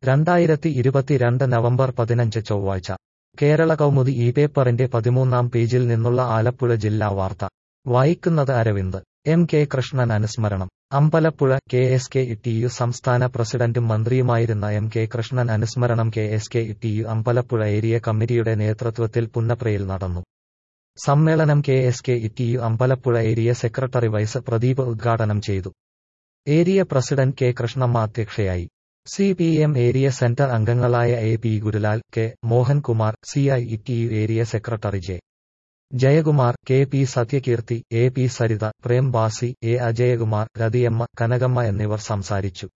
2022 November 15 ചൊവ്വാഴ്ച കേരള കൗമുദി ഈ പേപ്പറിന്റെ 13-ാം പേജിൽ നിന്നുള്ള ആലപ്പുഴ ജില്ലാ വാർത്ത വായിക്കുന്നത് അരവിന്ദ്. എം കെ കൃഷ്ണൻ അനുസ്മരണം. അമ്പലപ്പുഴ. KSKTU സംസ്ഥാന പ്രസിഡന്റും മന്ത്രിയുമായിരുന്ന എം കെ കൃഷ്ണൻ അനുസ്മരണം KSKTU അമ്പലപ്പുഴ ഏരിയ കമ്മിറ്റിയുടെ നേതൃത്വത്തിൽ പുന്നപ്രയിൽ നടന്നു. സമ്മേളനം KSKTU അമ്പലപ്പുഴ ഏരിയ സെക്രട്ടറി വൈസ് പ്രദീപ് ഉദ്ഘാടനം ചെയ്തു. ഏരിയ പ്രസിഡന്റ് കെ കൃഷ്ണമ്മ അധ്യക്ഷയായി. CPM ഏരിയ സെന്റർ അംഗങ്ങളായ AP Gurulal, K Mohankumar, CITU area secretary Jayakumar, KP Sathyakeerthi, AP Saritha, Prem Basi, A Ajayakumar, Rathiyamma, Kanakamma എന്നിവർ സംസാരിച്ചു.